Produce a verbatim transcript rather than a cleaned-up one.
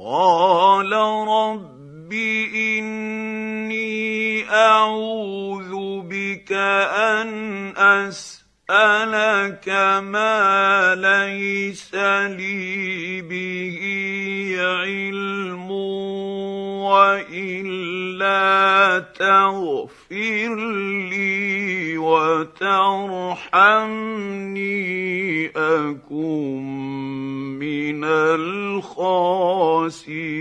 قال رب إني أعوذ بك أن أسألك ما ليس لي به علم وإلا تغفر لي وترحمني أكن من الخاسرين.